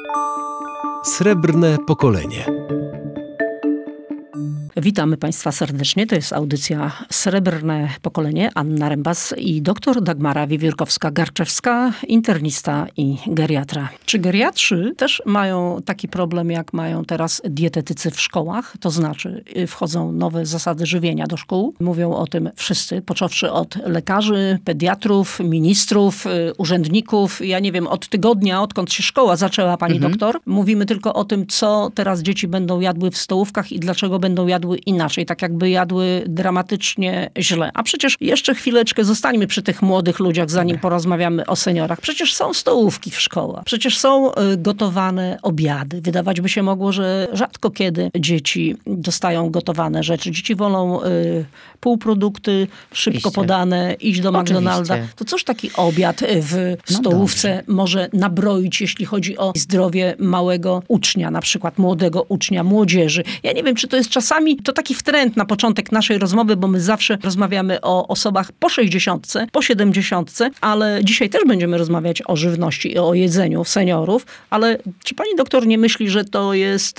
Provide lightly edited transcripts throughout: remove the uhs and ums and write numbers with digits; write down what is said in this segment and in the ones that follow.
Srebrne pokolenie. Witamy Państwa serdecznie. To jest audycja Srebrne Pokolenie. Anna Rembas i dr Dagmara Wiewiórkowska-Garczewska, internista i geriatra. Czy geriatrzy też mają taki problem, jak mają teraz dietetycy w szkołach? To znaczy wchodzą nowe zasady żywienia do szkół. Mówią o tym wszyscy, począwszy od lekarzy, pediatrów, ministrów, urzędników. Ja nie wiem, od tygodnia, odkąd się szkoła zaczęła, pani doktor, mówimy tylko o tym, co teraz dzieci będą jadły w stołówkach i dlaczego będą jadły inaczej, tak jakby jadły dramatycznie źle. A przecież jeszcze chwileczkę zostańmy przy tych młodych ludziach, zanim porozmawiamy o seniorach. Przecież są stołówki w szkołach. Przecież są gotowane obiady. Wydawać by się mogło, że rzadko kiedy dzieci dostają gotowane rzeczy. Dzieci wolą półprodukty, szybko podane, iść do McDonalda. To cóż taki obiad w stołówce może nabroić, jeśli chodzi o zdrowie małego ucznia, na przykład młodego ucznia, młodzieży. Ja nie wiem, czy to jest czasami to taki wtręt na początek naszej rozmowy, bo my zawsze rozmawiamy o osobach po 60, po 70, ale dzisiaj też będziemy rozmawiać o żywności i o jedzeniu seniorów, ale czy pani doktor nie myśli, że to jest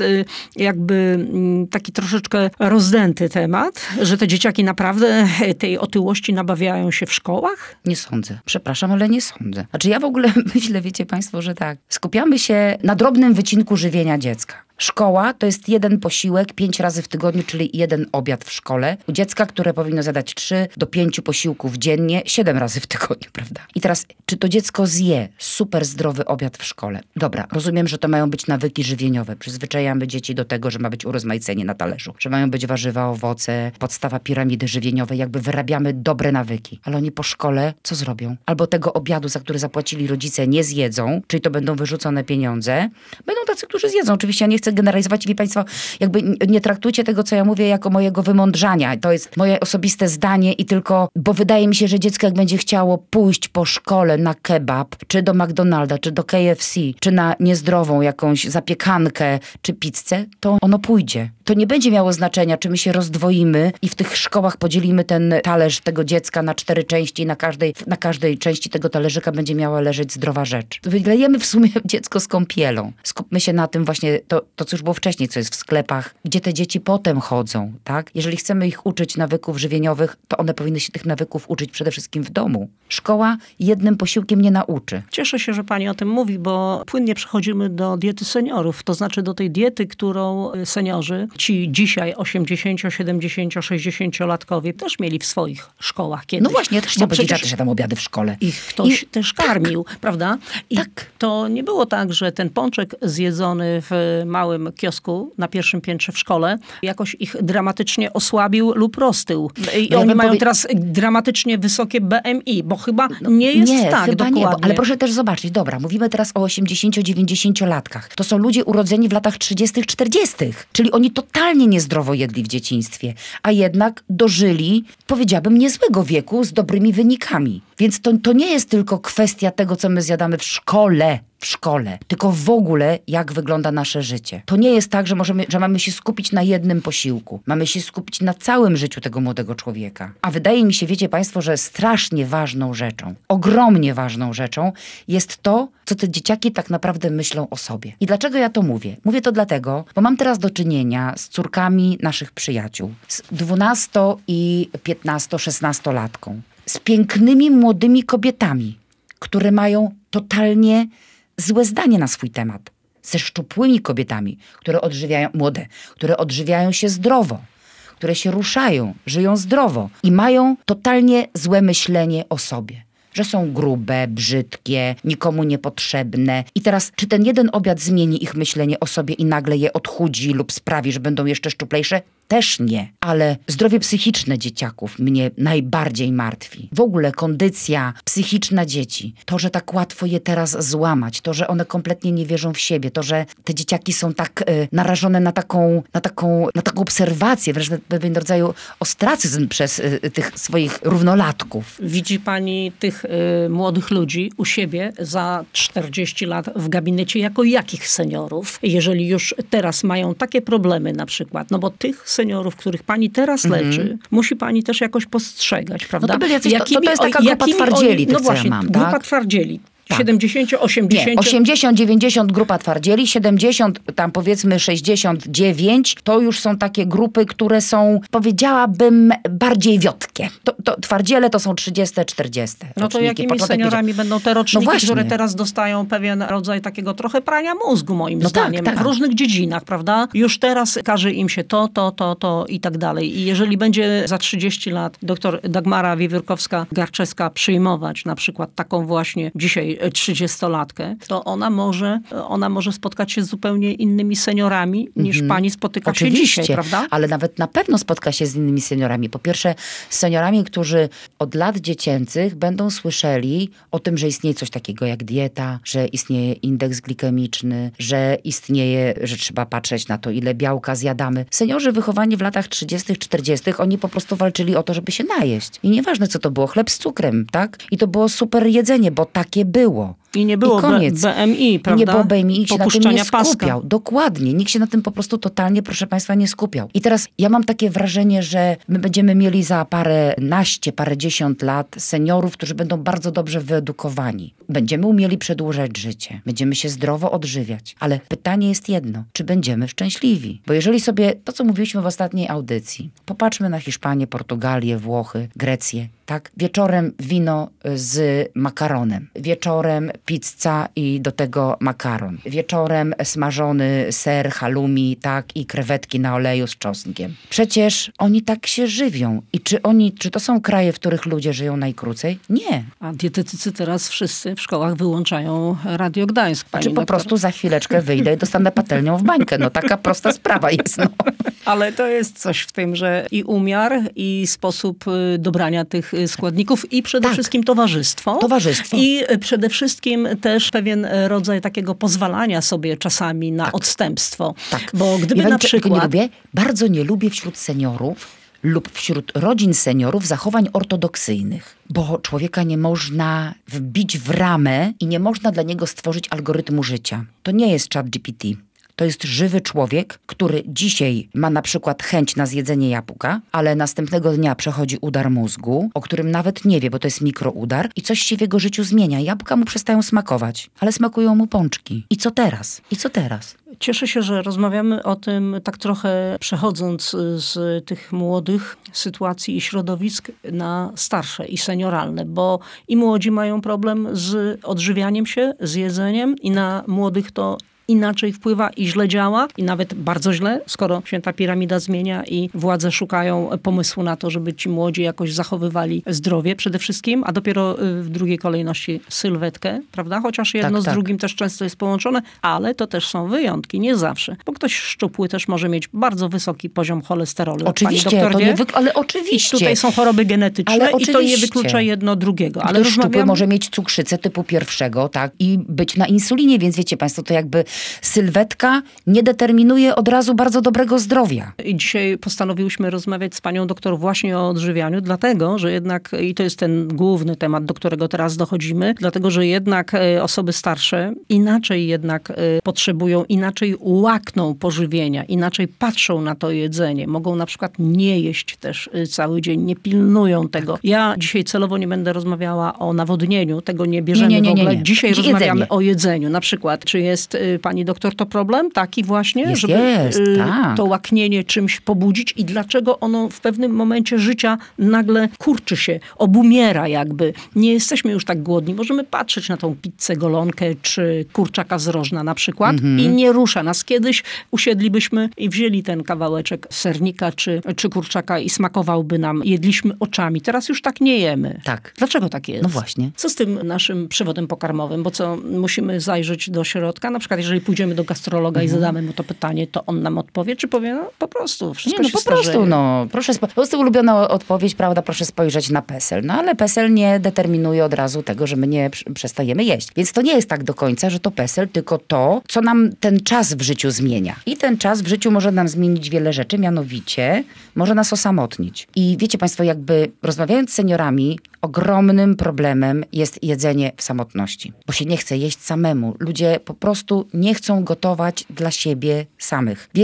jakby taki troszeczkę rozdęty temat, że te dzieciaki naprawdę tej otyłości nabawiają się w szkołach? Nie sądzę. Przepraszam, ale nie sądzę. Znaczy ja w ogóle myślę, wiecie państwo, że tak. Skupiamy się na drobnym wycinku żywienia dziecka. Szkoła to jest jeden posiłek 5 razy w tygodniu, czyli jeden obiad w szkole. U dziecka, które powinno zadać 3 do 5 posiłków dziennie, 7 razy w tygodniu, prawda? I teraz, czy to dziecko zje super zdrowy obiad w szkole? Dobra, rozumiem, że to mają być nawyki żywieniowe. Przyzwyczajamy dzieci do tego, że ma być urozmaicenie na talerzu, że mają być warzywa, owoce, podstawa piramidy żywieniowej, jakby wyrabiamy dobre nawyki. Ale oni po szkole co zrobią? Albo tego obiadu, za który zapłacili rodzice, nie zjedzą, czyli to będą wyrzucone pieniądze. Będą tacy, którzy zjedzą. Oczywiście ja nie chcę generalizować, wie państwo, jakby nie traktujcie tego, co ja mówię, jako mojego wymądrzania. To jest moje osobiste zdanie i tylko, bo wydaje mi się, że dziecko jak będzie chciało pójść po szkole na kebab, czy do McDonalda, czy do KFC, czy na niezdrową jakąś zapiekankę, czy pizzę, to ono pójdzie. To nie będzie miało znaczenia, czy my się rozdwoimy i w tych szkołach podzielimy ten talerz tego dziecka na 4 części i na każdej części tego talerzyka będzie miała leżeć zdrowa rzecz. Wylejemy w sumie dziecko z kąpielą. Skupmy się na tym właśnie, to co już było wcześniej, co jest w sklepach, gdzie te dzieci potem chodzą, tak? Jeżeli chcemy ich uczyć nawyków żywieniowych, to one powinny się tych nawyków uczyć przede wszystkim w domu. Szkoła jednym posiłkiem nie nauczy. Cieszę się, że pani o tym mówi, bo płynnie przechodzimy do diety seniorów, to znaczy do tej diety, którą seniorzy, ci dzisiaj 80, 70, 60-latkowie też mieli w swoich szkołach kiedyś. No właśnie, ja też chciałam powiedzieć, że tam obiady w szkole. Ich ktoś też karmił, prawda? I to nie było tak, że ten pączek zjedzony w małym kiosku na pierwszym piętrze w szkole jakoś ich dramatycznie osłabił lub roztył. I oni mają teraz dramatycznie wysokie BMI, bo chyba nie jest tak chyba dokładnie. Nie, ale proszę też zobaczyć, dobra, mówimy teraz o 80-90-latkach. To są ludzie urodzeni w latach 30 40 czyli oni totalnie niezdrowo jedli w dzieciństwie, a jednak dożyli, powiedziałabym, niezłego wieku z dobrymi wynikami. Więc to nie jest tylko kwestia tego, co my zjadamy w szkole, tylko w ogóle jak wygląda nasze życie. To nie jest tak, że mamy się skupić na jednym posiłku. Mamy się skupić na całym życiu tego młodego człowieka. A wydaje mi się, wiecie państwo, że strasznie ważną rzeczą, ogromnie ważną rzeczą jest to, co te dzieciaki tak naprawdę myślą o sobie. I dlaczego ja to mówię? Mówię to dlatego, bo mam teraz do czynienia z córkami naszych przyjaciół. Z 12- i 15-16-latką. Z pięknymi, młodymi kobietami, które mają totalnie złe zdanie na swój temat. Ze szczupłymi kobietami, które odżywiają się zdrowo, które się ruszają, żyją zdrowo i mają totalnie złe myślenie o sobie. Że są grube, brzydkie, nikomu niepotrzebne. I teraz, czy ten jeden obiad zmieni ich myślenie o sobie i nagle je odchudzi lub sprawi, że będą jeszcze szczuplejsze? Też nie. Ale zdrowie psychiczne dzieciaków mnie najbardziej martwi. W ogóle kondycja psychiczna dzieci. To, że tak łatwo je teraz złamać. To, że one kompletnie nie wierzą w siebie. To, że te dzieciaki są tak narażone na taką obserwację, wręcz pewien rodzaju ostracyzm przez tych swoich równolatków. Widzi pani tych młodych ludzi u siebie za 40 lat w gabinecie jako jakich seniorów? Jeżeli już teraz mają takie problemy na przykład, no bo tych seniorów, których pani teraz leczy, musi pani też jakoś postrzegać, prawda? No to jest taka grupa twardzieli, no właśnie, grupa twardzieli. Tak. 70, 80? Nie, 80, 90 grupa twardzieli, 70, tam powiedzmy 69, to już są takie grupy, które są, powiedziałabym, bardziej wiotkie. To twardziele to są 30, 40. No to jakimi seniorami będą te roczniki, no które teraz dostają pewien rodzaj takiego trochę prania mózgu, moim zdaniem, tak. w różnych dziedzinach, prawda? Już teraz każe im się to i tak dalej. I jeżeli będzie za 30 lat doktor Dagmara Wiewiórkowska-Garczewska przyjmować na przykład taką właśnie dzisiaj 30-latkę, to ona może spotkać się z zupełnie innymi seniorami niż pani spotyka się dzisiaj, prawda? Ale nawet na pewno spotka się z innymi seniorami. Po pierwsze z seniorami, którzy od lat dziecięcych będą słyszeli o tym, że istnieje coś takiego jak dieta, że istnieje indeks glikemiczny, że istnieje, że trzeba patrzeć na to, ile białka zjadamy. Seniorzy wychowani w latach 30., 40., oni po prostu walczyli o to, żeby się najeść. I nieważne, co to było, chleb z cukrem, tak? I to było super jedzenie, bo takie było. I nie było BMI, prawda? Nie było BMI, nikt się na tym nie skupiał. Paska. Dokładnie. Nikt się na tym po prostu totalnie, proszę państwa, nie skupiał. I teraz ja mam takie wrażenie, że my będziemy mieli za parędziesiąt lat seniorów, którzy będą bardzo dobrze wyedukowani. Będziemy umieli przedłużać życie. Będziemy się zdrowo odżywiać. Ale pytanie jest jedno. Czy będziemy szczęśliwi? Bo jeżeli sobie, to co mówiliśmy w ostatniej audycji, popatrzmy na Hiszpanię, Portugalię, Włochy, Grecję. Tak? Wieczorem wino z makaronem. Wieczorem pizza i do tego makaron. Wieczorem smażony ser, halloumi, tak? I krewetki na oleju z czosnkiem. Przecież oni tak się żywią. I czy to są kraje, w których ludzie żyją najkrócej? Nie. A dietetycy teraz wszyscy w szkołach wyłączają Radio Gdańsk. Czy po prostu za chwileczkę wyjdę i dostanę patelnią w bańkę. No taka prosta sprawa jest. No. Ale to jest coś w tym, że i umiar, i sposób dobrania tych składników i przede wszystkim towarzystwo. I przede wszystkim też pewien rodzaj takiego pozwalania sobie czasami na odstępstwo. Tak. Bo gdyby na przykład... Bardzo nie lubię wśród seniorów lub wśród rodzin seniorów zachowań ortodoksyjnych. Bo człowieka nie można wbić w ramę i nie można dla niego stworzyć algorytmu życia. To nie jest ChatGPT. To jest żywy człowiek, który dzisiaj ma na przykład chęć na zjedzenie jabłka, ale następnego dnia przechodzi udar mózgu, o którym nawet nie wie, bo to jest mikroudar i coś się w jego życiu zmienia. Jabłka mu przestają smakować, ale smakują mu pączki. I co teraz? Cieszę się, że rozmawiamy o tym tak trochę przechodząc z tych młodych sytuacji i środowisk na starsze i senioralne, bo i młodzi mają problem z odżywianiem się, z jedzeniem i na młodych to inaczej wpływa i źle działa i nawet bardzo źle, skoro się ta piramida zmienia i władze szukają pomysłu na to, żeby ci młodzi jakoś zachowywali zdrowie przede wszystkim, a dopiero w drugiej kolejności sylwetkę, prawda? Chociaż jedno z drugim też często jest połączone, ale to też są wyjątki, nie zawsze. Bo ktoś szczupły też może mieć bardzo wysoki poziom cholesterolu. Oczywiście, pani doktor wie? ale oczywiście. I tutaj są choroby genetyczne i to nie wyklucza jedno drugiego. Ale szczupły może mieć cukrzycę typu 1, tak? I być na insulinie, więc wiecie państwo, to jakby sylwetka nie determinuje od razu bardzo dobrego zdrowia. I dzisiaj postanowiłyśmy rozmawiać z panią doktor właśnie o odżywianiu, dlatego, że jednak, i to jest ten główny temat, do którego teraz dochodzimy, dlatego, że jednak osoby starsze inaczej jednak potrzebują, inaczej łakną pożywienia, inaczej patrzą na to jedzenie. Mogą na przykład nie jeść też cały dzień, nie pilnują tego. Ja dzisiaj celowo nie będę rozmawiała o nawodnieniu, tego nie bierzemy w ogóle. Dzisiaj rozmawiamy o jedzeniu. Na przykład, czy jest pani doktor to problem taki właśnie, żeby to łaknienie czymś pobudzić i dlaczego ono w pewnym momencie życia nagle kurczy się, obumiera jakby. Nie jesteśmy już tak głodni. Możemy patrzeć na tą pizzę, golonkę czy kurczaka z rożna na przykład i nie rusza nas. Kiedyś usiedlibyśmy i wzięli ten kawałeczek sernika czy kurczaka i smakowałby nam. Jedliśmy oczami. Teraz już tak nie jemy. Tak. Dlaczego tak jest? No właśnie. Co z tym naszym przewodem pokarmowym? Bo co, musimy zajrzeć do środka? Na przykład jeżeli pójdziemy do gastrologa i zadamy mu to pytanie, to on nam odpowie, czy powie, no po prostu, wszystko się starzeje. Po prostu ulubiona odpowiedź, prawda, proszę spojrzeć na PESEL. No ale PESEL nie determinuje od razu tego, że my nie przestajemy jeść. Więc to nie jest tak do końca, że to PESEL, tylko to, co nam ten czas w życiu zmienia. I ten czas w życiu może nam zmienić wiele rzeczy, mianowicie może nas osamotnić. I wiecie państwo, jakby rozmawiając z seniorami, ogromnym problemem jest jedzenie w samotności, bo się nie chce jeść samemu. Ludzie po prostu nie chcą gotować dla siebie samych. Więc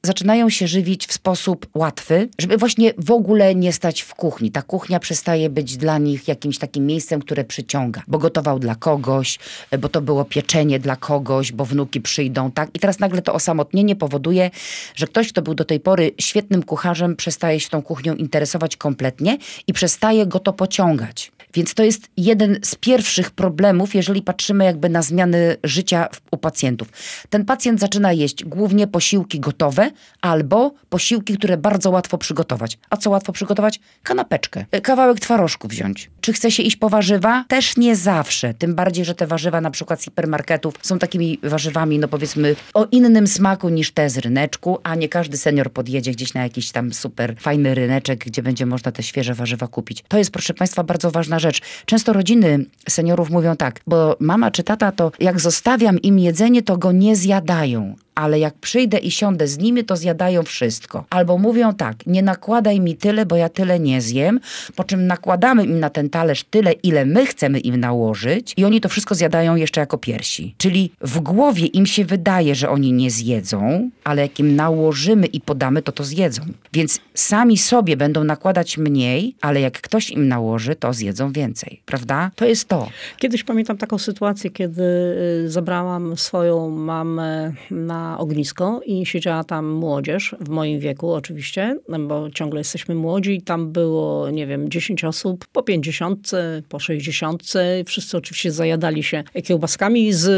zaczynają się żywić w sposób łatwy, żeby właśnie w ogóle nie stać w kuchni. Ta kuchnia przestaje być dla nich jakimś takim miejscem, które przyciąga, bo gotował dla kogoś, bo to było pieczenie dla kogoś, bo wnuki przyjdą, tak? I teraz nagle to osamotnienie powoduje, że ktoś, kto był do tej pory świetnym kucharzem, przestaje się tą kuchnią interesować kompletnie i przestaje go to pociągać. Więc to jest jeden z pierwszych problemów, jeżeli patrzymy jakby na zmiany życia u pacjentów. Ten pacjent zaczyna jeść głównie posiłki gotowe albo posiłki, które bardzo łatwo przygotować. A co łatwo przygotować? Kanapeczkę. Kawałek twarożku wziąć. Czy chce się iść po warzywa? Też nie zawsze. Tym bardziej, że te warzywa na przykład z hipermarketów są takimi warzywami, no powiedzmy, o innym smaku niż te z ryneczku, a nie każdy senior podjedzie gdzieś na jakiś tam super fajny ryneczek, gdzie będzie można te świeże warzywa kupić. To jest, proszę Państwa, bardzo ważna rzecz. Często rodziny seniorów mówią tak, bo mama czy tata to jak zostawiam im jedzenie, to go nie zjadają. Ale jak przyjdę i siądę z nimi, to zjadają wszystko. Albo mówią tak, nie nakładaj mi tyle, bo ja tyle nie zjem, po czym nakładamy im na ten talerz tyle, ile my chcemy im nałożyć i oni to wszystko zjadają jeszcze jako piersi. Czyli w głowie im się wydaje, że oni nie zjedzą, ale jak im nałożymy i podamy, to zjedzą. Więc sami sobie będą nakładać mniej, ale jak ktoś im nałoży, to zjedzą więcej. Prawda? To jest to. Kiedyś pamiętam taką sytuację, kiedy zabrałam swoją mamę na ognisko i siedziała tam młodzież, w moim wieku oczywiście, bo ciągle jesteśmy młodzi i tam było, nie wiem, 10 osób, po 50, po 60. Wszyscy oczywiście zajadali się kiełbaskami z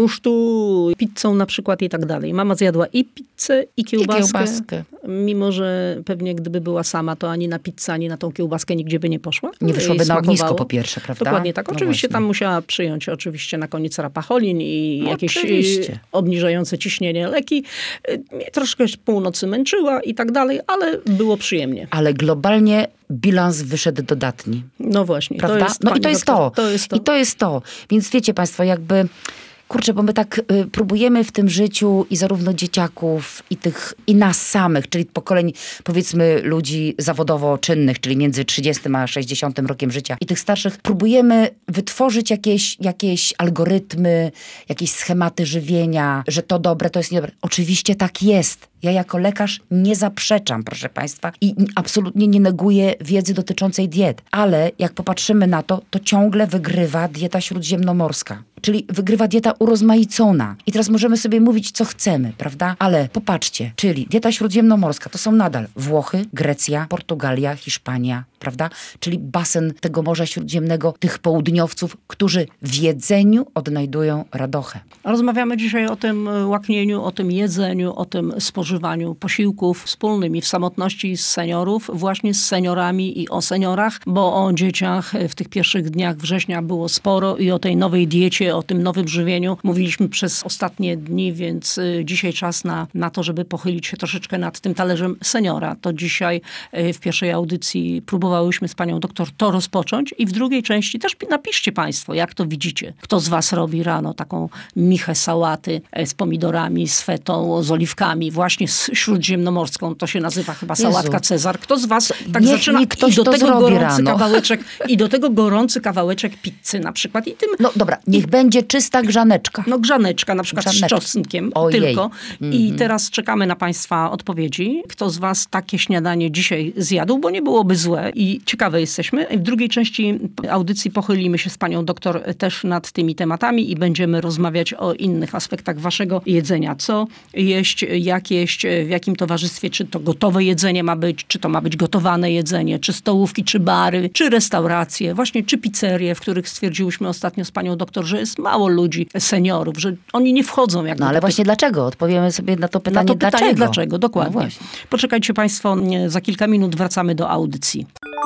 rusztu, pizzą na przykład i tak dalej. Mama zjadła i pizzę, i kiełbaskę. Mimo że pewnie gdyby była sama, to ani na pizzę, ani na tą kiełbaskę nigdzie by nie poszła. Nie wyszłoby na ognisko po pierwsze, prawda? Dokładnie tak. No oczywiście właśnie. tam musiała przyjąć oczywiście na koniec rapacholin i jakieś obniżające ciśnienie leki. Mnie troszkę północy męczyła i tak dalej, ale było przyjemnie. Ale globalnie bilans wyszedł dodatni. No właśnie. Prawda? To jest, no i to jest to. I to jest to. Więc wiecie Państwo, jakby... Kurczę, bo my tak próbujemy w tym życiu i zarówno dzieciaków, i nas samych, czyli pokoleń, powiedzmy, ludzi zawodowo czynnych, czyli między 30 a 60 rokiem życia i tych starszych, próbujemy wytworzyć jakieś algorytmy, jakieś schematy żywienia, że to dobre, to jest niedobre. Oczywiście tak jest. Ja jako lekarz nie zaprzeczam, proszę Państwa, i absolutnie nie neguję wiedzy dotyczącej diet. Ale jak popatrzymy na to, to ciągle wygrywa dieta śródziemnomorska. Czyli wygrywa dieta urozmaicona. I teraz możemy sobie mówić, co chcemy, prawda? Ale popatrzcie, czyli dieta śródziemnomorska to są nadal Włochy, Grecja, Portugalia, Hiszpania, prawda? Czyli basen tego Morza Śródziemnego, tych południowców, którzy w jedzeniu odnajdują radochę. Rozmawiamy dzisiaj o tym łaknieniu, o tym jedzeniu, o tym spożywaniu posiłków wspólnymi w samotności z seniorów, właśnie z seniorami i o seniorach, bo o dzieciach w tych pierwszych dniach września było sporo i o tej nowej diecie, o tym nowym żywieniu mówiliśmy przez ostatnie dni, więc dzisiaj czas na to, żeby pochylić się troszeczkę nad tym talerzem seniora. To dzisiaj w pierwszej audycji próbowałyśmy z panią doktor to rozpocząć i w drugiej części też napiszcie Państwo, jak to widzicie. Kto z was robi rano taką michę sałaty z pomidorami, z fetą, z oliwkami, właśnie z śródziemnomorską. To się nazywa chyba sałatka Cezar. Kto z was tak zaczyna ktoś i do to tego zrobi gorący rano. kawałeczek i do tego gorący kawałeczek pizzy na przykład i tym. No dobra, niech będzie czysta grzaneczka. No grzaneczka na przykład z czosnkiem tylko. I teraz czekamy na Państwa odpowiedzi. Kto z was takie śniadanie dzisiaj zjadł, bo nie byłoby złe i ciekawe jesteśmy. W drugiej części audycji pochylimy się z panią doktor też nad tymi tematami i będziemy rozmawiać o innych aspektach waszego jedzenia. Co jeść, jak jeść, w jakim towarzystwie, czy to gotowe jedzenie ma być, czy to ma być gotowane jedzenie, czy stołówki, czy bary, czy restauracje, właśnie czy pizzerie, w których stwierdziłyśmy ostatnio z panią doktor, że jest mało ludzi, seniorów, że oni nie wchodzą jakby. No ale właśnie dlaczego? Odpowiemy sobie na to pytanie, dlaczego. Dokładnie. No poczekajcie Państwo, za kilka minut wracamy do audycji.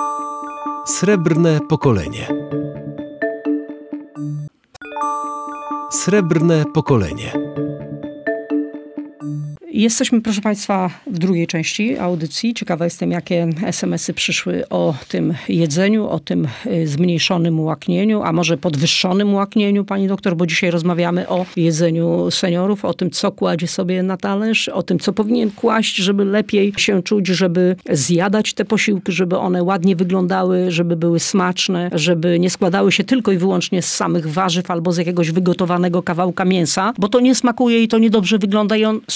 Srebrne pokolenie. Srebrne pokolenie. Jesteśmy, proszę Państwa, w drugiej części audycji. Ciekawa jestem, jakie SMS-y przyszły o tym jedzeniu, o tym zmniejszonym łaknieniu, a może podwyższonym łaknieniu, pani doktor, bo dzisiaj rozmawiamy o jedzeniu seniorów, o tym, co kładzie sobie na talerz, o tym, co powinien kłaść, żeby lepiej się czuć, żeby zjadać te posiłki, żeby one ładnie wyglądały, żeby były smaczne, żeby nie składały się tylko i wyłącznie z samych warzyw albo z jakiegoś wygotowanego kawałka mięsa, bo to nie smakuje i to niedobrze wygląda i on, senior, tak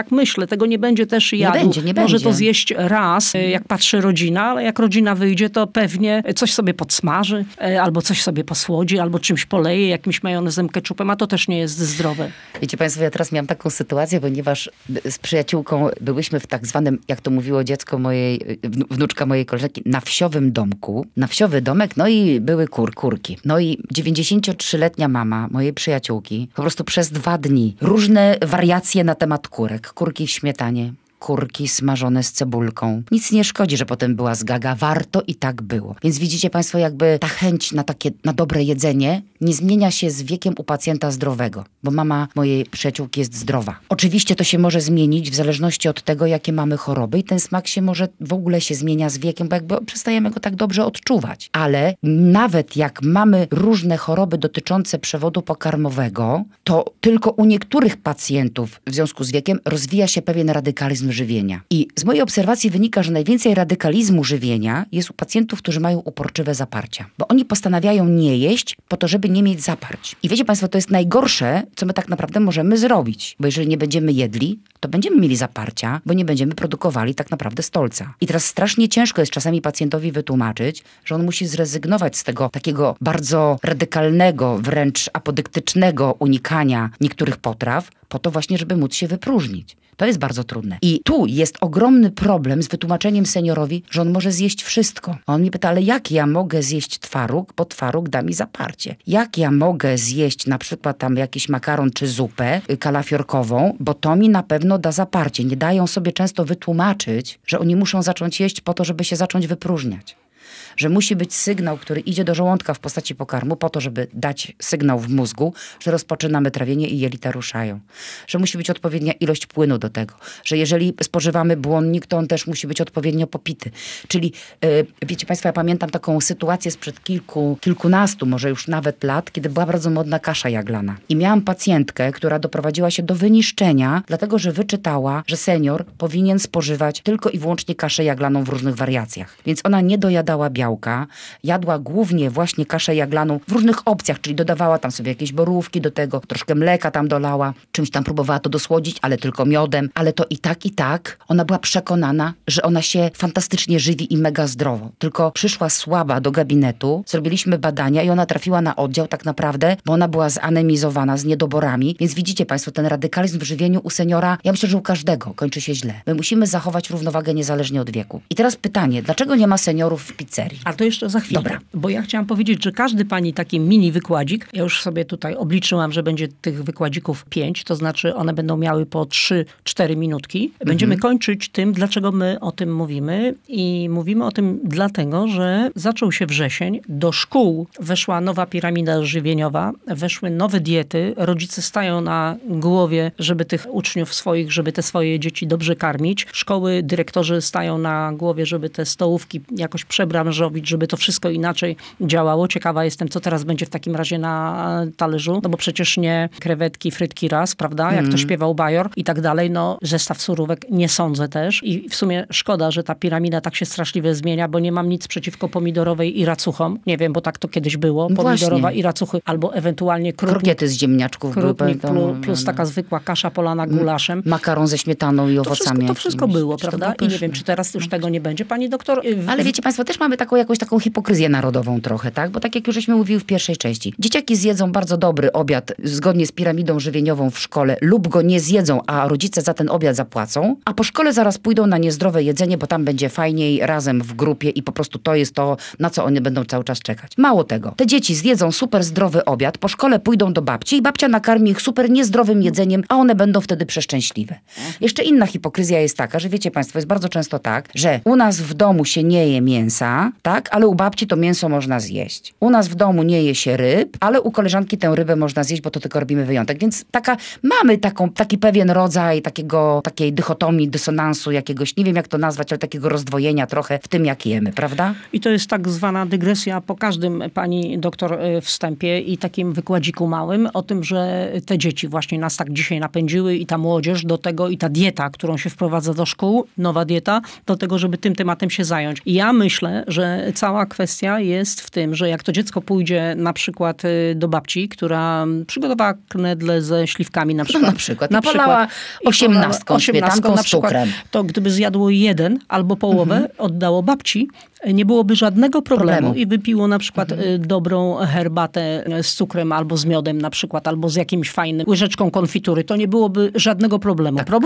tak myślę, tego nie będzie też jadł. Nie Może będzie. to zjeść raz, jak patrzy rodzina, ale jak rodzina wyjdzie, to pewnie coś sobie podsmaży, albo coś sobie posłodzi, albo czymś poleje, jakimś majonezem, ketchupem, a to też nie jest zdrowe. Wiecie państwo, ja teraz miałam taką sytuację, ponieważ z przyjaciółką byłyśmy w tak zwanym, jak to mówiło dziecko mojej, wnuczka mojej koleżanki, na wsiowym domku. Na wsiowy domek, no i były kurki. No i 93-letnia mama mojej przyjaciółki po prostu przez 2 dni różne wariacje na temat kurek. Kurki w śmietanie. Kurki smażone z cebulką. Nic nie szkodzi, że potem była zgaga. Warto i tak było. Więc widzicie państwo, jakby ta chęć na dobre jedzenie nie zmienia się z wiekiem u pacjenta zdrowego. Bo mama mojej przyjaciółki jest zdrowa. Oczywiście to się może zmienić w zależności od tego, jakie mamy choroby i ten smak się może w ogóle się zmienia z wiekiem, bo jakby przestajemy go tak dobrze odczuwać. Ale nawet jak mamy różne choroby dotyczące przewodu pokarmowego, to tylko u niektórych pacjentów w związku z wiekiem rozwija się pewien radykalizm żywienia. I z mojej obserwacji wynika, że najwięcej radykalizmu żywienia jest u pacjentów, którzy mają uporczywe zaparcia. Bo oni postanawiają nie jeść po to, żeby nie mieć zaparć. I wiecie państwo, to jest najgorsze, co my tak naprawdę możemy zrobić. Bo jeżeli nie będziemy jedli, to będziemy mieli zaparcia, bo nie będziemy produkowali tak naprawdę stolca. I teraz strasznie ciężko jest czasami pacjentowi wytłumaczyć, że on musi zrezygnować z tego takiego bardzo radykalnego, wręcz apodyktycznego unikania niektórych potraw, po to właśnie, żeby móc się wypróżnić. To jest bardzo trudne. I tu jest ogromny problem z wytłumaczeniem seniorowi, że on może zjeść wszystko. A on mnie pyta, ale jak ja mogę zjeść twaróg, bo twaróg da mi zaparcie? Jak ja mogę zjeść na przykład tam jakiś makaron czy zupę kalafiorkową, bo to mi na pewno da zaparcie. Nie dają sobie często wytłumaczyć, że oni muszą zacząć jeść po to, żeby się zacząć wypróżniać. Że musi być sygnał, który idzie do żołądka w postaci pokarmu po to, żeby dać sygnał w mózgu, że rozpoczynamy trawienie i jelita ruszają. Że musi być odpowiednia ilość płynu do tego. Że jeżeli spożywamy błonnik, to on też musi być odpowiednio popity. Czyli, wiecie państwo, ja pamiętam taką sytuację sprzed kilkunastu, może już nawet lat, kiedy była bardzo modna kasza jaglana. I miałam pacjentkę, która doprowadziła się do wyniszczenia, dlatego że wyczytała, że senior powinien spożywać tylko i wyłącznie kaszę jaglaną w różnych wariacjach. Więc ona nie dojadała białka, jadła głównie właśnie kaszę jaglaną w różnych opcjach, czyli dodawała tam sobie jakieś borówki do tego, troszkę mleka tam dolała, czymś tam próbowała to dosłodzić, ale tylko miodem, ale to i tak ona była przekonana, że ona się fantastycznie żywi i mega zdrowo. Tylko przyszła słaba do gabinetu, zrobiliśmy badania i ona trafiła na oddział tak naprawdę, bo ona była zanemizowana z niedoborami, więc widzicie państwo, ten radykalizm w żywieniu u seniora, ja myślę, że u każdego kończy się źle. My musimy zachować równowagę niezależnie od wieku. I teraz pytanie, dlaczego nie ma seniorów w pizzerii? A to jeszcze za chwilę. Dobra. Bo ja chciałam powiedzieć, że każdy pani taki mini wykładzik, ja już sobie tutaj obliczyłam, że będzie tych wykładzików 5, to znaczy one będą miały po 3-4 minutki. Będziemy kończyć tym, dlaczego my o tym mówimy. I mówimy o tym dlatego, że zaczął się wrzesień, do szkół weszła nowa piramida żywieniowa, weszły nowe diety, rodzice stają na głowie, żeby tych uczniów swoich, żeby te swoje dzieci dobrze karmić. Szkoły, dyrektorzy stają na głowie, żeby te stołówki jakoś przebranżowić, żeby to wszystko inaczej działało. Ciekawa jestem, co teraz będzie w takim razie na talerzu, no bo przecież nie krewetki, frytki raz, prawda? Jak to śpiewał Bajor i tak dalej. No zestaw surówek nie sądzę też. I w sumie szkoda, że ta piramida tak się straszliwie zmienia, bo nie mam nic przeciwko pomidorowej i racuchom. Nie wiem, bo tak to kiedyś było. Pomidorowa Właśnie. i racuchy, albo ewentualnie Krokiety z ziemniaczków były, krupnik pamiętam. plus taka zwykła kasza polana gulaszem. Makaron ze śmietaną i owocami. To wszystko było, To prawda? I nie wiem, czy teraz już tego nie będzie. Pani doktor... Ale wiecie państwo, też mamy jakąś taką hipokryzję narodową trochę, tak? Bo tak jak już żeśmy mówili w pierwszej części. Dzieciaki zjedzą bardzo dobry obiad zgodnie z piramidą żywieniową w szkole lub go nie zjedzą, a rodzice za ten obiad zapłacą, a po szkole zaraz pójdą na niezdrowe jedzenie, bo tam będzie fajniej razem w grupie i po prostu to jest to, na co one będą cały czas czekać. Mało tego. Te dzieci zjedzą super zdrowy obiad, po szkole pójdą do babci i babcia nakarmi ich super niezdrowym jedzeniem, a one będą wtedy przeszczęśliwe. Jeszcze inna hipokryzja jest taka, że wiecie państwo, jest bardzo często tak, że u nas w domu się nie je mięsa, tak? Ale u babci to mięso można zjeść. U nas w domu nie je się ryb, ale u koleżanki tę rybę można zjeść, bo to tylko robimy wyjątek. Więc mamy taki pewien rodzaj takiej dychotomii, dysonansu jakiegoś, nie wiem jak to nazwać, ale takiego rozdwojenia trochę w tym, jak jemy, prawda? I to jest tak zwana dygresja po każdym, pani doktor, wstępie i takim wykładziku małym o tym, że te dzieci właśnie nas tak dzisiaj napędziły i ta młodzież do tego i ta dieta, którą się wprowadza do szkół, nowa dieta, do tego, żeby tym tematem się zająć. I ja myślę, że cała kwestia jest w tym, że jak to dziecko pójdzie na przykład do babci, która przygotowała knedle ze śliwkami na przykład. No, na przykład. Polała 18 śmietanką z cukrem. To gdyby zjadło jeden albo połowę, oddało babci, nie byłoby żadnego problemu i wypiło na przykład dobrą herbatę z cukrem albo z miodem na przykład, albo z jakimś fajnym łyżeczką konfitury. To nie byłoby żadnego problemu. Tak,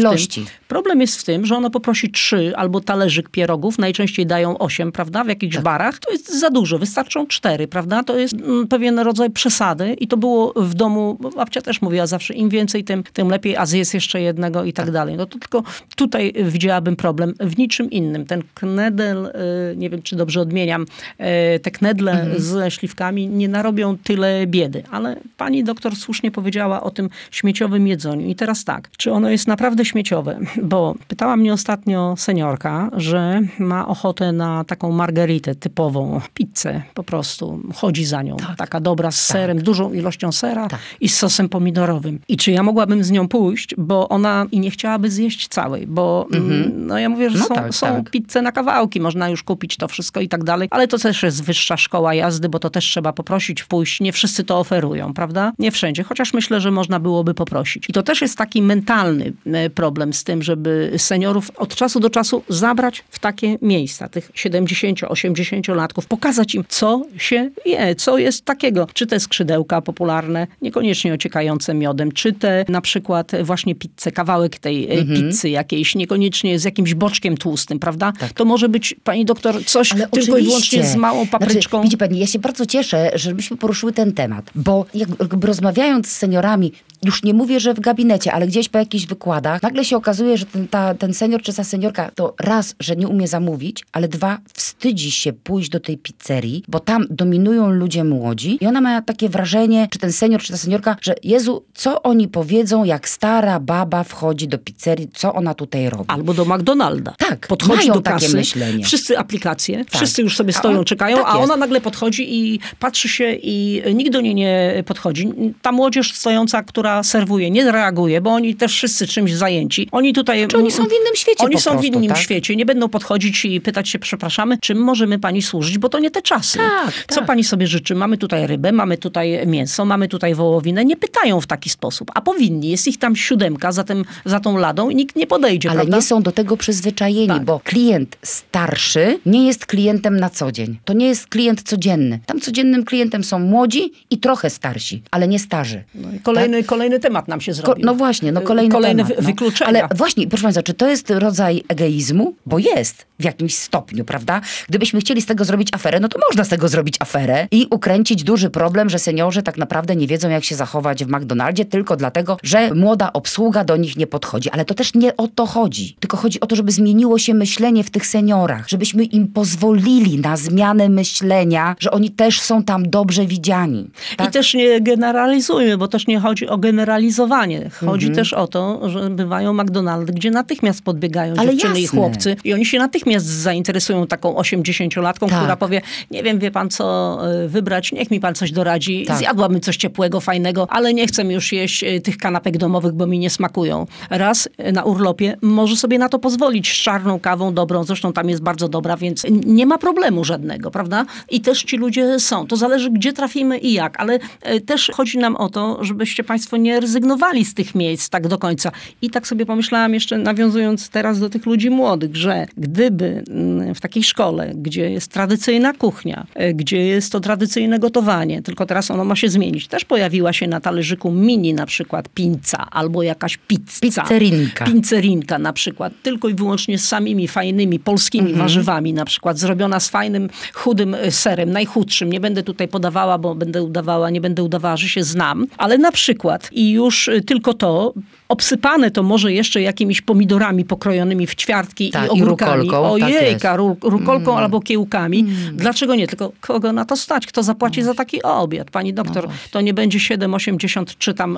Problem jest w tym, że ono poprosi 3 albo talerzyk pierogów, najczęściej dają 8, prawda, w jakichś barach. To jest za dużo, wystarczą 4, prawda? To jest pewien rodzaj przesady i to było w domu, bo babcia też mówiła zawsze, im więcej, tym lepiej, a zjedz jeszcze jednego i tak dalej. No to tylko tutaj widziałabym problem. W niczym innym. Ten knedel, nie wiem, czy dobrze odmieniam, te knedle ze śliwkami nie narobią tyle biedy. Ale pani doktor słusznie powiedziała o tym śmieciowym jedzeniu. I teraz tak, czy ono jest naprawdę śmieciowe? Bo pytała mnie ostatnio seniorka, że ma ochotę na taką margaritę typową, pizzę po prostu. Chodzi za nią. Tak. Taka dobra z serem, dużą ilością sera i z sosem pomidorowym. I czy ja mogłabym z nią pójść, bo ona i nie chciałaby zjeść całej, bo no ja mówię, że są pizze na kawałki, można już kupić to wszystko i tak dalej, ale to też jest wyższa szkoła jazdy, bo to też trzeba poprosić, pójść. Nie wszyscy to oferują, prawda? Nie wszędzie, chociaż myślę, że można byłoby poprosić. I to też jest taki mentalny problem z tym, żeby seniorów od czasu do czasu zabrać w takie miejsca, tych 70-80-latków, pokazać im, co się je, co jest takiego. Czy te skrzydełka popularne, niekoniecznie ociekające miodem, czy te na przykład właśnie pizzę, kawałek tej pizzy jakiejś, niekoniecznie z jakimś boczkiem tłustym, prawda? Tak. To może być, pani doktor, coś ale tylko oczywiście. I wyłącznie z małą papryczką. Widzi pani, ja się bardzo cieszę, żebyśmy poruszyły ten temat, bo jakby rozmawiając z seniorami, już nie mówię, że w gabinecie, ale gdzieś po jakichś wykładach, nagle się okazuje, że ten senior czy ta seniorka to raz, że nie umie zamówić, ale 2, wstydzi się pójść do tej pizzerii, bo tam dominują ludzie młodzi i ona ma takie wrażenie, czy ten senior, czy ta seniorka, że Jezu, co oni powiedzą, jak stara baba wchodzi do pizzerii, co ona tutaj robi. Albo do McDonalda. Tak, podchodzi mają do takie kasy, myślenie. wszyscy aplikacje, wszyscy już sobie stoją, czekają, a ona nagle podchodzi i patrzy się i nikt do niej nie podchodzi. Ta młodzież stojąca, która serwuje, nie reaguje, bo oni też wszyscy czymś zajęci. Oni tutaj... Czy oni są w innym świecie Oni są w innym tak? świecie. Nie będą podchodzić i pytać się, przepraszamy, czym możemy pani służyć, bo to nie te czasy. Co pani sobie życzy? Mamy tutaj rybę, mamy tutaj mięso, mamy tutaj wołowinę. Nie pytają w taki sposób, a powinni. Jest ich tam 7 za tą ladą i nikt nie podejdzie, ale prawda? nie są do tego przyzwyczajeni, bo klient starszy nie jest klientem na co dzień. To nie jest klient codzienny. Tam codziennym klientem są młodzi i trochę starsi, ale nie starzy. No i kolejny temat nam się zrobił. No właśnie, kolejny temat, wykluczenia. Ale właśnie, proszę państwa, czy to jest rodzaj egoizmu? Bo jest w jakimś stopniu, prawda? Gdybyśmy chcieli z tego zrobić aferę, no to można z tego zrobić aferę i ukręcić duży problem, że seniorzy tak naprawdę nie wiedzą, jak się zachować w McDonaldzie, tylko dlatego, że młoda obsługa do nich nie podchodzi. Ale to też nie o to chodzi. Tylko chodzi o to, żeby zmieniło się myślenie w tych seniorach. Żebyśmy im pozwolili na zmianę myślenia, że oni też są tam dobrze widziani. Tak? I też nie generalizujmy, bo też nie chodzi o generalizowanie. Chodzi też o to, że bywają McDonaldy, gdzie natychmiast podbiegają dziewczyny i chłopcy i oni się natychmiast zainteresują taką 80-latką, która powie, nie wiem, wie pan co wybrać, niech mi pan coś doradzi. Zjadłabym coś ciepłego, fajnego, ale nie chcę już jeść tych kanapek domowych, bo mi nie smakują. Raz na urlopie może sobie na to pozwolić z czarną kawą dobrą, zresztą tam jest bardzo dobra, więc nie ma problemu żadnego, prawda? I też ci ludzie są. To zależy, gdzie trafimy i jak, ale też chodzi nam o to, żebyście państwo nie rezygnowali z tych miejsc tak do końca. I tak sobie pomyślałam jeszcze, nawiązując teraz do tych ludzi młodych, że gdyby w takiej szkole, gdzie jest tradycyjna kuchnia, gdzie jest to tradycyjne gotowanie, tylko teraz ono ma się zmienić, też pojawiła się na talerzyku mini na przykład pizza albo jakaś pizza. Pizzerinka na przykład. Tylko i wyłącznie z samymi fajnymi polskimi warzywami na przykład, zrobiona z fajnym, chudym serem, najchudszym. Nie będę tutaj podawała, bo nie będę udawała, że się znam, ale na przykład i już tylko to, obsypane to może jeszcze jakimiś pomidorami pokrojonymi w ćwiartki i ogórkami. Ojejka, rukolką albo kiełkami. Dlaczego nie? Tylko kogo na to stać? Kto zapłaci za taki obiad? Pani doktor, to nie będzie 7,80 czy tam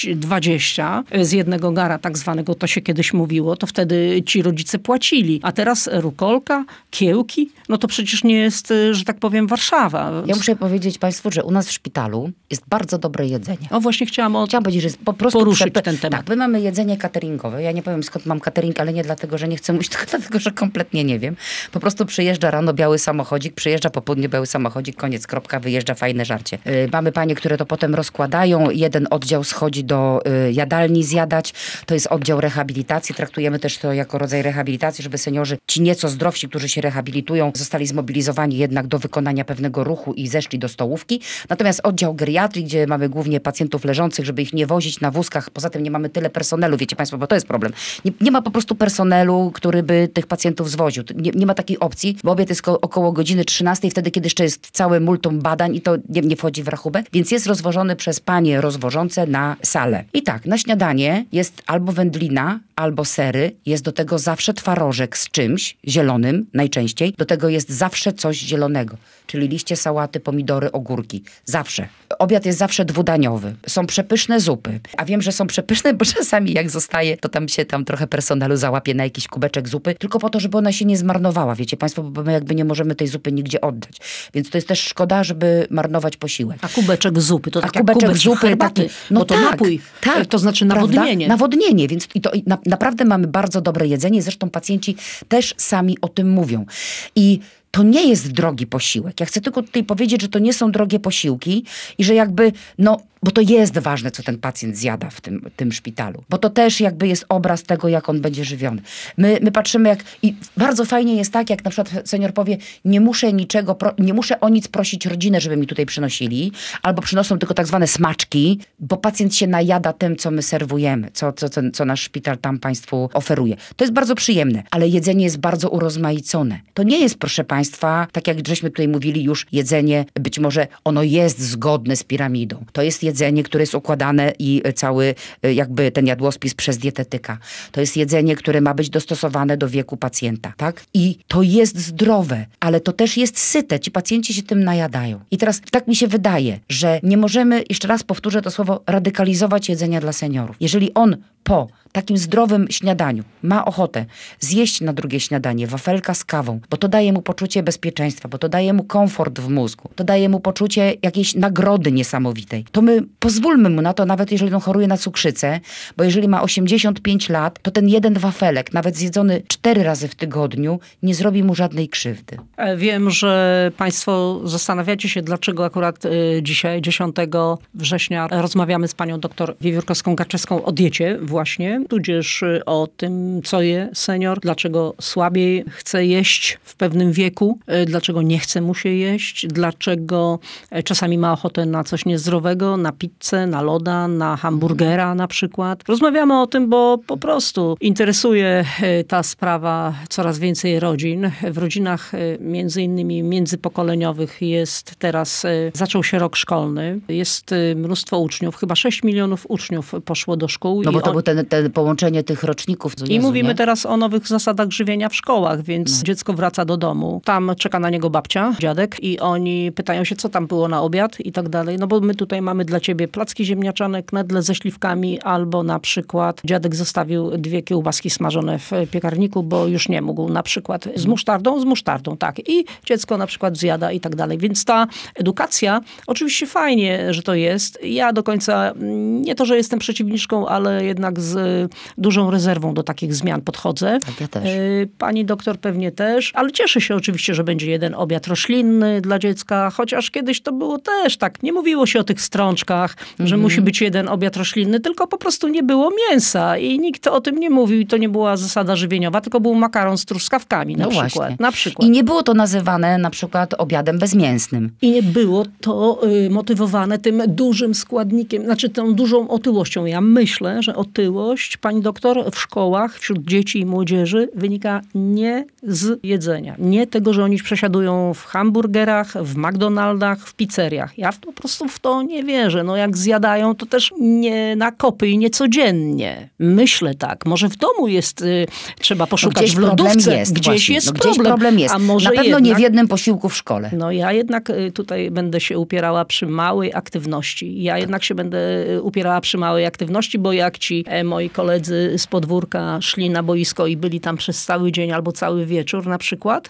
6,20 z jednego gara tak zwanego, to się kiedyś mówiło, to wtedy ci rodzice płacili. A teraz rukolka, kiełki, no to przecież nie jest, że tak powiem, Warszawa. Ja muszę powiedzieć państwu, że u nas w szpitalu jest bardzo dobre jedzenie. O, właśnie chciałam powiedzieć, że jest po prostu poruszyć ten temat. Tak, My mamy jedzenie cateringowe. Ja nie powiem, skąd mam catering, ale nie dlatego, że nie chcę mówić, tylko dlatego, że kompletnie nie wiem. Po prostu przyjeżdża rano biały samochodzik, przyjeżdża po południu biały samochodzik, koniec, kropka, wyjeżdża fajne żarcie. Mamy panie, które to potem rozkładają. Jeden oddział schodzi do jadalni zjadać. To jest oddział rehabilitacji. Traktujemy też to jako rodzaj rehabilitacji, żeby seniorzy, ci nieco zdrowsi, którzy się rehabilitują, zostali zmobilizowani jednak do wykonania pewnego ruchu i zeszli do stołówki. Natomiast oddział geriatrii, gdzie mamy głównie pacjentów leżących, żeby ich nie wozić na wózkach. Poza tym nie mamy tyle personelu, wiecie państwo, bo to jest problem. Nie ma po prostu personelu, który by tych pacjentów zwoził. Nie ma takiej opcji, bo obiad jest około godziny 13, wtedy, kiedy jeszcze jest całe multum badań i to nie wchodzi w rachubę, więc jest rozwożony przez panie rozwożące na salę. I tak, na śniadanie jest albo wędlina, albo sery, jest do tego zawsze twarożek z czymś zielonym, najczęściej. Do tego jest zawsze coś zielonego, czyli liście sałaty, pomidory, ogórki. Zawsze. Obiad jest zawsze dwudaniowy. Są przepyszne zupy. A wiem, że są przepyszne, bo czasami jak zostaje, to tam trochę personelu załapie na jakiś kubeczek zupy, tylko po to, żeby ona się nie zmarnowała. Wiecie państwo, bo my jakby nie możemy tej zupy nigdzie oddać. Więc to jest też szkoda, żeby marnować posiłek. A kubeczek zupy, to tak jak kubeczek kubek zupy, herbaty, taki, no bo to tak, napój, tak, to znaczy nawodnienie. Prawda? Nawodnienie, więc naprawdę mamy bardzo dobre jedzenie. Zresztą pacjenci też sami o tym mówią. I to nie jest drogi posiłek. Ja chcę tylko tutaj powiedzieć, że to nie są drogie posiłki i że jakby, bo to jest ważne, co ten pacjent zjada w tym szpitalu. Bo to też jakby jest obraz tego, jak on będzie żywiony. My patrzymy i bardzo fajnie jest tak, jak na przykład senior powie, nie muszę o nic prosić rodzinę, żeby mi tutaj przynosili, albo przynoszą tylko tak zwane smaczki, bo pacjent się najada tym, co my serwujemy, co nasz szpital tam państwu oferuje. To jest bardzo przyjemne, ale jedzenie jest bardzo urozmaicone. To nie jest, proszę państwa, tak jak żeśmy tutaj mówili już, jedzenie, być może ono jest zgodne z piramidą. To jest jedzenie, które jest układane i cały jakby ten jadłospis przez dietetyka. To jest jedzenie, które ma być dostosowane do wieku pacjenta, tak? I to jest zdrowe, ale to też jest syte. Ci pacjenci się tym najadają. I teraz tak mi się wydaje, że nie możemy, jeszcze raz powtórzę to słowo, radykalizować jedzenia dla seniorów. Jeżeli on po takim zdrowym śniadaniu ma ochotę zjeść na drugie śniadanie wafelka z kawą, bo to daje mu poczucie bezpieczeństwa, bo to daje mu komfort w mózgu, to daje mu poczucie jakiejś nagrody niesamowitej, to my pozwólmy mu na to, nawet jeżeli on choruje na cukrzycę, bo jeżeli ma 85 lat, to ten jeden wafelek, nawet zjedzony 4 razy w tygodniu, nie zrobi mu żadnej krzywdy. Wiem, że państwo zastanawiacie się, dlaczego akurat dzisiaj, 10 września, rozmawiamy z panią doktor Wiewiórkowską-Garczewską o diecie właśnie, tudzież o tym, co je senior, dlaczego słabiej chce jeść w pewnym wieku, dlaczego nie chce mu się jeść, dlaczego czasami ma ochotę na coś niezdrowego, na pizzę, na loda, na hamburgera na przykład. Rozmawiamy o tym, bo po prostu interesuje ta sprawa coraz więcej rodzin. W rodzinach między innymi międzypokoleniowych jest teraz, zaczął się rok szkolny, jest mnóstwo uczniów, chyba 6 milionów uczniów poszło do szkół. No bo to było te połączenie tych roczników. I mówimy teraz o nowych zasadach żywienia w szkołach, więc dziecko wraca do domu. Tam czeka na niego babcia, dziadek i oni pytają się, co tam było na obiad i tak dalej. No bo my tutaj mamy dla ciebie placki ziemniaczane, knedle ze śliwkami, albo na przykład dziadek zostawił 2 kiełbaski smażone w piekarniku, bo już nie mógł, na przykład z musztardą, tak. I dziecko na przykład zjada i tak dalej. Więc ta edukacja, oczywiście fajnie, że to jest. Ja do końca, nie to, że jestem przeciwniczką, ale jednak z dużą rezerwą do takich zmian podchodzę. Tak, ja też. Pani doktor pewnie też, ale cieszę się oczywiście, że będzie jeden obiad roślinny dla dziecka, chociaż kiedyś to było też tak. Nie mówiło się o tych strączkach, że musi być jeden obiad roślinny, tylko po prostu nie było mięsa i nikt o tym nie mówił i to nie była zasada żywieniowa, tylko był makaron z truskawkami na przykład. I nie było to nazywane na przykład obiadem bezmięsnym. I nie było to motywowane tym dużym składnikiem, znaczy tą dużą otyłością. Ja myślę, że otyłość, pani doktor, w szkołach wśród dzieci i młodzieży wynika nie z jedzenia. Nie tego, że oni przesiadują w hamburgerach, w McDonaldach, w pizzeriach. Ja po prostu w to nie wierzę. No jak zjadają, to też nie na kopy i nie codziennie. Myślę tak. Może w domu jest, trzeba poszukać w lodówce. Gdzieś jest problem. Jest. A może na pewno jednak, nie w jednym posiłku w szkole. No ja jednak tutaj będę się upierała przy małej aktywności. Bo jak ci moi koledzy z podwórka szli na boisko i byli tam przez cały dzień albo cały wieczór na przykład, to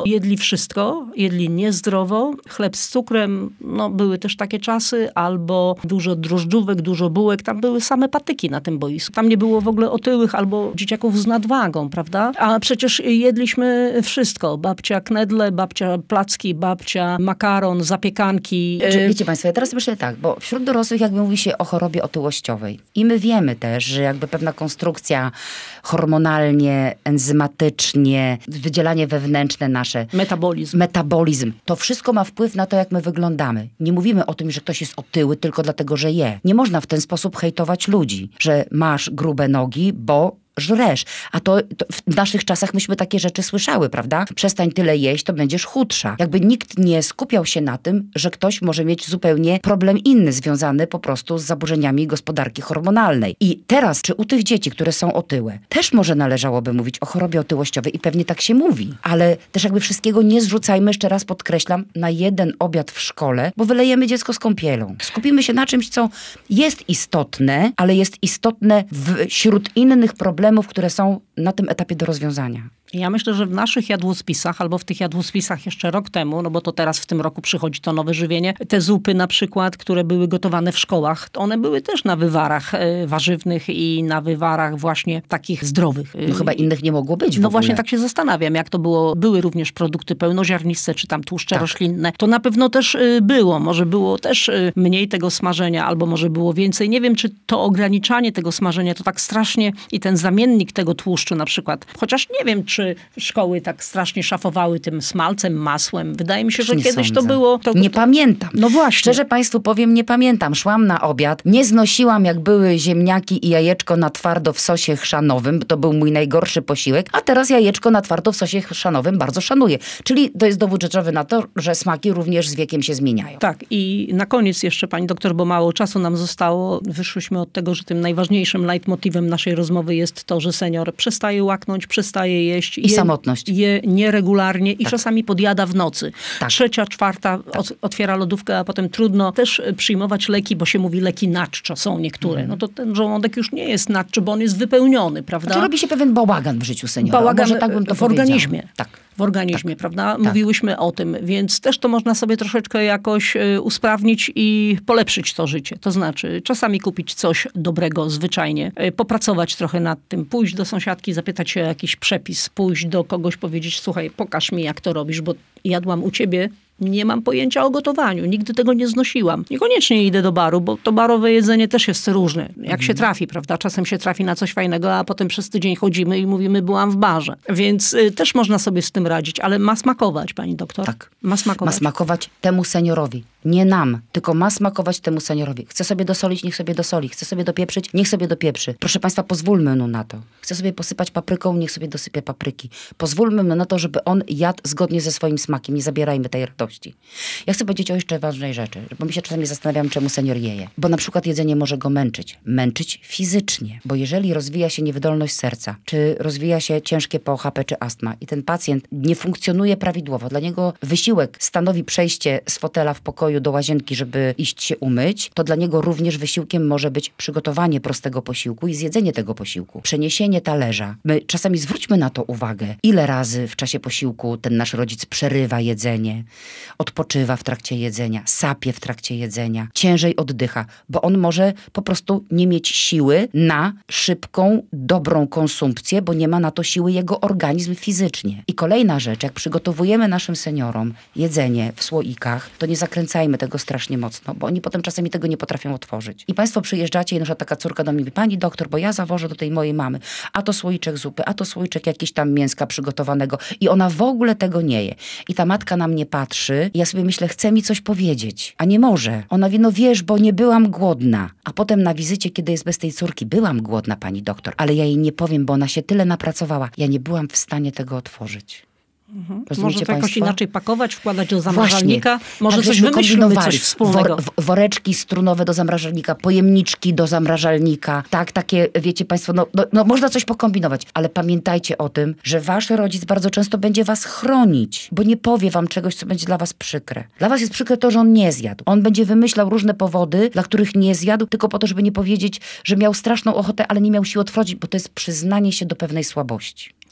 jedli wszystko, jedli niezdrowo, chleb z cukrem, no były też takie czasy, albo dużo drożdżówek, dużo bułek, tam były same patyki na tym boisku. Tam nie było w ogóle otyłych albo dzieciaków z nadwagą, prawda? A przecież jedliśmy wszystko. Babcia knedle, babcia placki, babcia makaron, zapiekanki. Wiecie państwo, ja teraz myślę tak, bo wśród dorosłych jakby mówi się o chorobie otyłościowej. I my wiemy też, że jakby pewna konstrukcja hormonalnie, enzymatycznie, wydzielanie wewnętrzne nasze. Metabolizm. To wszystko ma wpływ na to, jak my wyglądamy. Nie mówimy o tym, że ktoś jest otyły tylko dlatego, że je. Nie można w ten sposób hejtować ludzi, że masz grube nogi, bo żresz. A to w naszych czasach myśmy takie rzeczy słyszały, prawda? Przestań tyle jeść, to będziesz chudsza. Jakby nikt nie skupiał się na tym, że ktoś może mieć zupełnie problem inny, związany po prostu z zaburzeniami gospodarki hormonalnej. I teraz, czy u tych dzieci, które są otyłe, też może należałoby mówić o chorobie otyłościowej i pewnie tak się mówi. Ale też jakby wszystkiego nie zrzucajmy, jeszcze raz podkreślam, na jeden obiad w szkole, bo wylejemy dziecko z kąpielą. Skupimy się na czymś, co jest istotne, ale jest istotne wśród innych problemów, które są na tym etapie do rozwiązania. Ja myślę, że w naszych jadłospisach, albo w tych jadłospisach jeszcze rok temu, no bo to teraz w tym roku przychodzi to nowe żywienie, te zupy na przykład, które były gotowane w szkołach, one były też na wywarach warzywnych i na wywarach właśnie takich zdrowych. No chyba innych nie mogło być w No ogóle. właśnie tak się zastanawiam, jak to było. Były również produkty pełnoziarniste, czy tam tłuszcze roślinne. To na pewno też było. Może było też mniej tego smażenia, albo może było więcej. Nie wiem, czy to ograniczanie tego smażenia to tak strasznie i ten zamiennik tego tłuszczu na przykład. Chociaż nie wiem, czy szkoły tak strasznie szafowały tym smalcem, masłem. Wydaje mi się, że Nie kiedyś sądzę. to było... Nie pamiętam. No właśnie. Szczerze państwu powiem, nie pamiętam. Szłam na obiad, nie znosiłam jak były ziemniaki i jajeczko na twardo w sosie chrzanowym. To był mój najgorszy posiłek. A teraz jajeczko na twardo w sosie chrzanowym bardzo szanuję. Czyli to jest dowód rzeczowy na to, że smaki również z wiekiem się zmieniają. Tak. I na koniec jeszcze, pani doktor, bo mało czasu nam zostało. Wyszłyśmy od tego, że tym najważniejszym leitmotywem naszej rozmowy jest to, że senior przestaje łaknąć, przestaje jeść. I samotność. Je nieregularnie i czasami podjada w nocy. Tak. 3., 4. Otwiera lodówkę, a potem trudno też przyjmować leki, bo się mówi leki naczczo są niektóre. No to ten żołądek już nie jest naczczy, bo on jest wypełniony, prawda? To robi się pewien bałagan w życiu seniora. Bałagan Może tak bym to w organizmie. powiedziała. Tak. W organizmie, prawda? Mówiłyśmy o tym, więc też to można sobie troszeczkę jakoś usprawnić i polepszyć to życie. To znaczy czasami kupić coś dobrego, zwyczajnie, popracować trochę nad tym, pójść do sąsiadki, zapytać się o jakiś przepis, pójść do kogoś, powiedzieć, słuchaj, pokaż mi, jak to robisz, bo jadłam u ciebie, nie mam pojęcia o gotowaniu, nigdy tego nie znosiłam. Niekoniecznie idę do baru, bo to barowe jedzenie też jest różne. Jak się trafi, prawda? Czasem się trafi na coś fajnego, a potem przez tydzień chodzimy i mówimy, byłam w barze. Więc też można sobie z tym radzić, ale ma smakować, pani doktor. Tak. Ma smakować. Ma smakować temu seniorowi. Nie nam, tylko ma smakować temu seniorowi. Chce sobie dosolić, niech sobie dosoli. Chce sobie dopieprzyć, niech sobie dopieprzy. Proszę państwa, pozwólmy mu na to. Chce sobie posypać papryką, niech sobie dosypie papryki. Pozwólmy mu na to, żeby on jadł zgodnie ze swoim smakiem. Nie zabierajmy tej radości. Ja chcę powiedzieć o jeszcze ważnej rzeczy, bo my się czasami zastanawiamy, czemu senior je. Bo na przykład jedzenie może go męczyć. Męczyć fizycznie. Bo jeżeli rozwija się niewydolność serca, czy rozwija się ciężkie POHP czy astma i ten pacjent nie funkcjonuje prawidłowo, dla niego wysiłek stanowi przejście z fotela w pokoju do łazienki, żeby iść się umyć, to dla niego również wysiłkiem może być przygotowanie prostego posiłku i zjedzenie tego posiłku. Przeniesienie talerza. My czasami zwróćmy na to uwagę, ile razy w czasie posiłku ten nasz rodzic przerywa jedzenie, odpoczywa w trakcie jedzenia, sapie w trakcie jedzenia, ciężej oddycha, bo on może po prostu nie mieć siły na szybką, dobrą konsumpcję, bo nie ma na to siły jego organizm fizycznie. I kolejna rzecz, jak przygotowujemy naszym seniorom jedzenie w słoikach, to nie zakręcajmy tego strasznie mocno, bo oni potem czasami tego nie potrafią otworzyć. I państwo przyjeżdżacie i na przykład taka córka do mnie mówi, pani doktor, bo ja zawożę do tej mojej mamy, a to słoiczek zupy, a to słoiczek jakiś tam mięska przygotowanego i ona w ogóle tego nie je. I ta matka na mnie patrzy i ja sobie myślę, chce mi coś powiedzieć, a nie może. Ona mówi, no wiesz, bo nie byłam głodna. A potem na wizycie, kiedy jest bez tej córki, byłam głodna, pani doktor, ale ja jej nie powiem, bo ona się tyle napracowała. Ja nie byłam w stanie tego otworzyć. Może to jakoś państwo? inaczej pakować, wkładać do zamrażalnika. Właśnie. Może Tak coś żeśmy wymyślimy, kombinowali. coś wspólnego. Woreczki strunowe do zamrażalnika, pojemniczki do zamrażalnika. Tak, takie, wiecie państwo, no można coś pokombinować. Ale pamiętajcie o tym, że wasz rodzic bardzo często będzie was chronić, bo nie powie wam czegoś, co będzie dla was przykre. Dla was jest przykre to, że on nie zjadł. On będzie wymyślał różne powody, dla których nie zjadł, tylko po to, żeby nie powiedzieć, że miał straszną ochotę, ale nie miał siły otworzyć, bo to jest przyznanie się do pewnej słabości.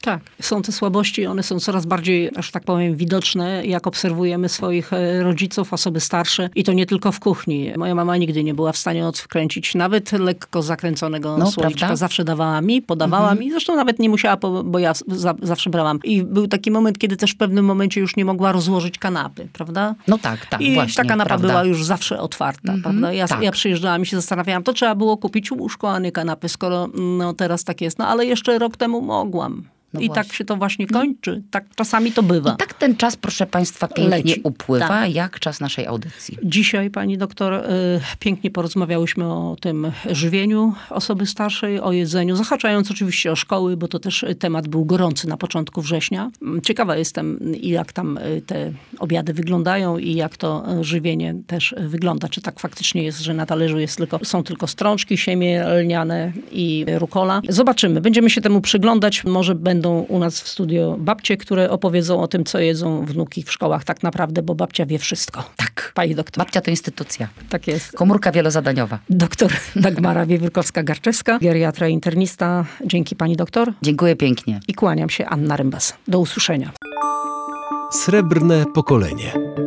Tak, są te słabości, one są coraz bardziej, że tak powiem, widoczne, jak obserwujemy swoich rodziców, osoby starsze i to nie tylko w kuchni. Moja mama nigdy nie była w stanie odkręcić nawet lekko zakręconego słoiczka. Prawda? Zawsze dawała mi, podawała mi, zresztą nawet nie musiała, bo ja zawsze brałam. I był taki moment, kiedy też w pewnym momencie już nie mogła rozłożyć kanapy, prawda? No tak, I właśnie. ta kanapa prawda? była już zawsze otwarta, prawda? Ja przyjeżdżałam i się zastanawiałam, to trzeba było kupić łóżko, a nie kanapy, skoro teraz tak jest. No ale jeszcze rok temu mogłam. No I właśnie. tak się to właśnie kończy. Tak czasami to bywa. I tak ten czas, proszę Państwa, pięknie Leci. upływa, Tak. jak czas naszej audycji. Dzisiaj, pani doktor, pięknie porozmawiałyśmy o tym żywieniu osoby starszej, o jedzeniu, zahaczając oczywiście o szkoły, bo to też temat był gorący na początku września. Ciekawa jestem, jak tam te obiady wyglądają i jak to żywienie też wygląda. Czy tak faktycznie jest, że na talerzu są tylko strączki, siemię lniane i rukola. Zobaczymy. Będziemy się temu przyglądać. Może będą u nas w studio babcie, które opowiedzą o tym, co jedzą wnuki w szkołach tak naprawdę, bo babcia wie wszystko. Tak. Pani doktor. Babcia to instytucja. Tak jest. Komórka wielozadaniowa. Doktor Dagmara Wiewiórkowska-Garczewska, geriatra, internista. Dzięki pani doktor. Dziękuję pięknie. I kłaniam się, Anna Rymbas. Do usłyszenia. Srebrne pokolenie.